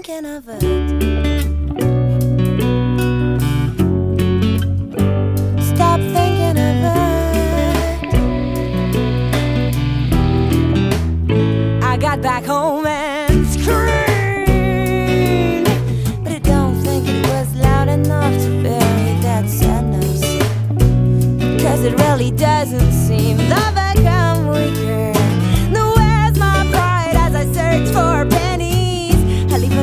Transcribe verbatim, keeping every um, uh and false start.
thinking of it. Stop thinking of it. I got back home and screamed, but I don't think it was loud enough to bury that sadness, 'cause it really doesn't seem to become weaker